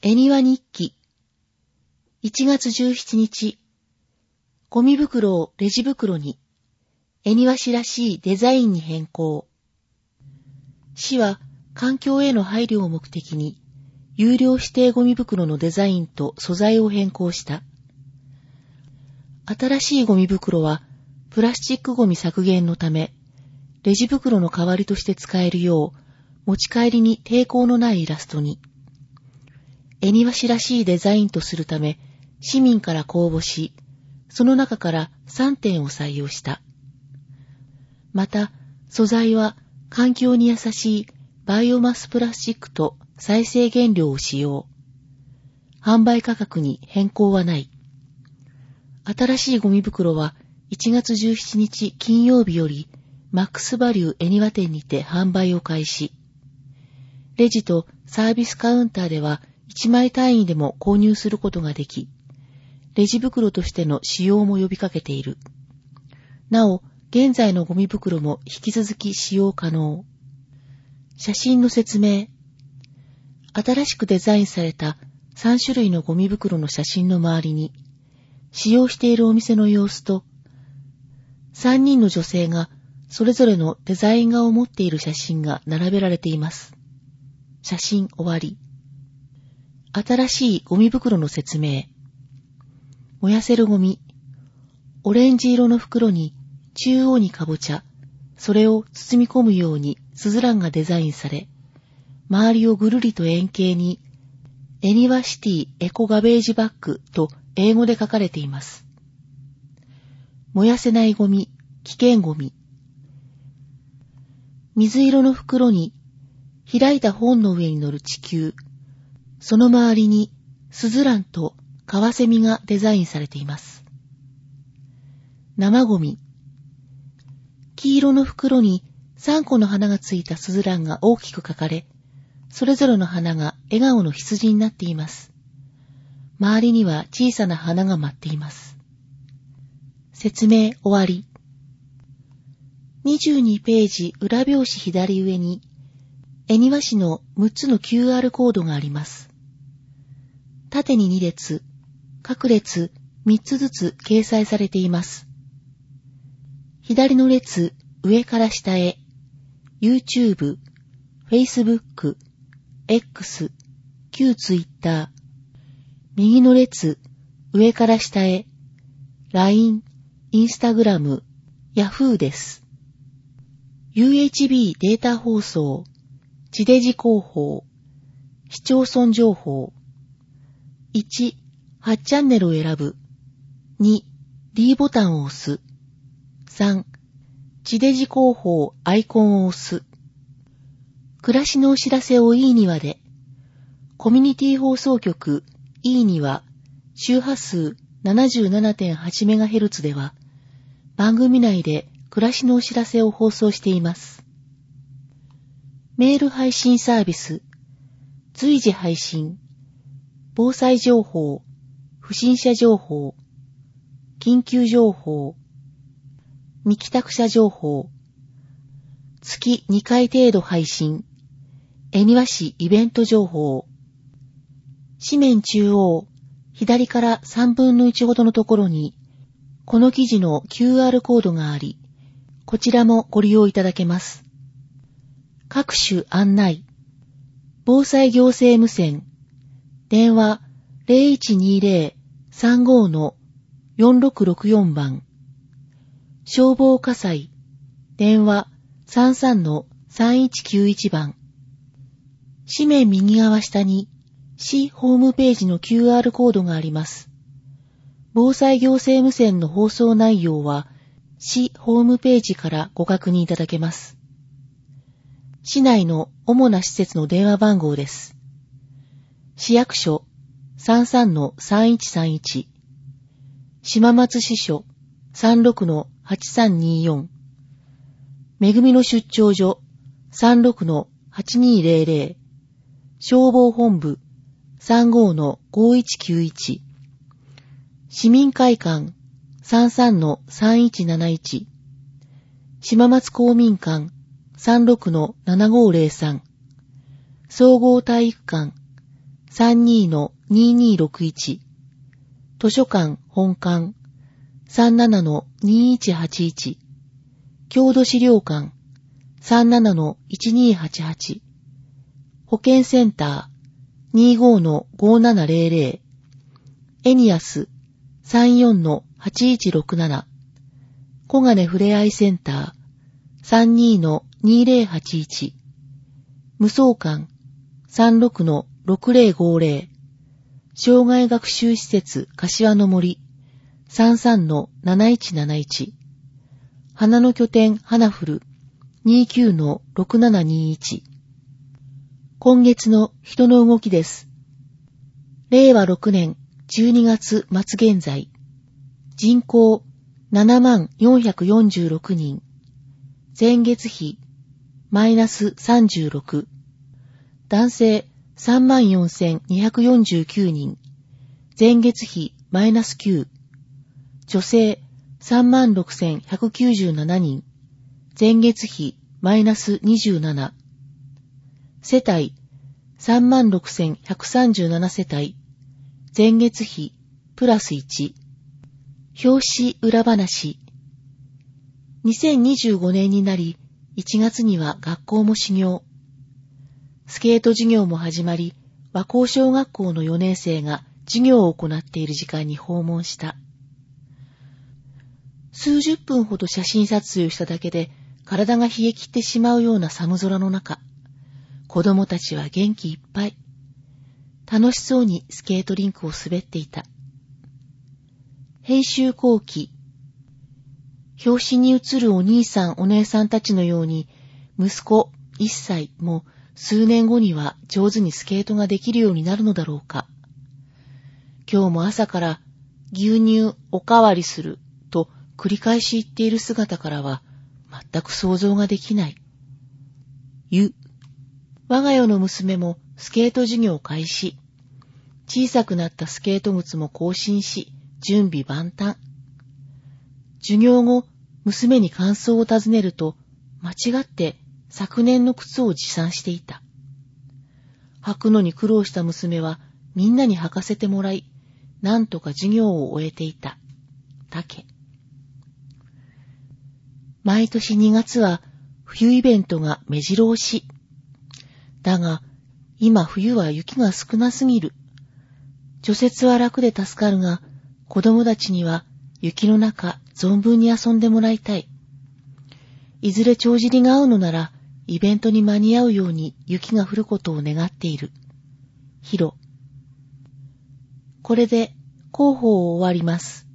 恵庭日記。1月17日。ゴミ袋をレジ袋に。恵庭市らしいデザインに変更。市は環境への配慮を目的に、有料指定ゴミ袋のデザインと素材を変更した。新しいゴミ袋は、プラスチックゴミ削減のため、レジ袋の代わりとして使えるよう、持ち帰りに抵抗のないイラストに。恵庭市らしいデザインとするため、市民から公募し、その中から3点を採用した。また、素材は環境に優しいバイオマスプラスチックと再生原料を使用。販売価格に変更はない。新しいゴミ袋は1月17日金曜日よりマックスバリュー恵庭店にて販売を開始。レジとサービスカウンターでは1枚単位でも購入することができ、レジ袋としての使用も呼びかけている。なお、現在のゴミ袋も引き続き使用可能。写真の説明。新しくデザインされた3種類のゴミ袋の写真の周りに、使用しているお店の様子と、3人の女性がそれぞれのデザイン画を持っている写真が並べられています。写真終わり。新しいゴミ袋の説明。燃やせるゴミ。オレンジ色の袋に中央にかぼちゃ、それを包み込むようにスズランがデザインされ、周りをぐるりと円形に恵庭シティエコガベージバッグと英語で書かれています。燃やせないゴミ、危険ゴミ。水色の袋に開いた本の上に乗る地球、その周りにスズランとカワセミがデザインされています。生ゴミ。黄色の袋に3個の花がついたスズランが大きく描かれ、それぞれの花が笑顔の羊になっています。周りには小さな花が舞っています。説明終わり。22ページ裏表紙左上に、恵庭市の6つの QR コードがあります。縦に2列、各列3つずつ掲載されています。左の列、上から下へ、YouTube、Facebook、X、旧 Twitter。右の列、上から下へ、LINE、Instagram、Yahoo です。UHB データ放送、地デジ広報、市町村情報。1、8チャンネルを選ぶ。2、D ボタンを押す。3、地デジ広報アイコンを押す。暮らしのお知らせをいいにわで。コミュニティ放送局いいにわ周波数 77.8MHz では番組内で暮らしのお知らせを放送しています。メール配信サービス、随時配信、防災情報、不審者情報、緊急情報、未帰宅者情報、月2回程度配信、恵庭市イベント情報、紙面中央、左から3分の1ほどのところに、この記事の QR コードがあり、こちらもご利用いただけます。各種案内、防災行政無線、電話 0120-35-4664 番、消防火災、電話 33-3191 番、紙面右側下に、市ホームページの QR コードがあります。防災行政無線の放送内容は、市ホームページからご確認いただけます。市内の主な施設の電話番号です。市役所 33-3131、島松支所 36-8324、めぐみの出張所 36-8200、消防本部 35-5191、市民会館 33-3171、島松公民館 36-7503、総合体育館 32-2261 図書館本館 37-2181 郷土資料館 37-1288 保健センター 25-5700 エニアス 34-8167 小金ふれあいセンター 32-2081 無双館 36-6050 障害学習施設柏の森 33-7171 花の拠点花フル 29-6721 今月の人の動きです。令和6年12月末現在、人口7446人、前月比マイナス36、男性34,249人、前月比マイナス9、女性36,197人、前月比マイナス27、世帯36,137世帯、前月比プラス1。表紙裏話。2025年になり、1月には学校も始業。スケート授業も始まり、和光小学校の4年生が授業を行っている時間に訪問した。数十分ほど写真撮影をしただけで、体が冷え切ってしまうような寒空の中、子供たちは元気いっぱい。楽しそうにスケートリンクを滑っていた。編集後期。表紙に写るお兄さんお姉さんたちのように、息子1歳も数年後には上手にスケートができるようになるのだろうか。今日も朝から牛乳おかわりすると繰り返し言っている姿からは全く想像ができない。我が家の娘もスケート授業開始。小さくなったスケート靴も更新し、準備万端。授業後、娘に感想を尋ねると、間違って昨年の靴を持参していた。履くのに苦労した娘はみんなに履かせてもらい、なんとか授業を終えていた。竹。毎年2月は冬イベントが目白押し。だが、今冬は雪が少なすぎる。除雪は楽で助かるが、子供たちには雪の中存分に遊んでもらいたい。いずれ帳尻が合うのなら、イベントに間に合うように雪が降ることを願っている。ヒロ。これで広報を終わります。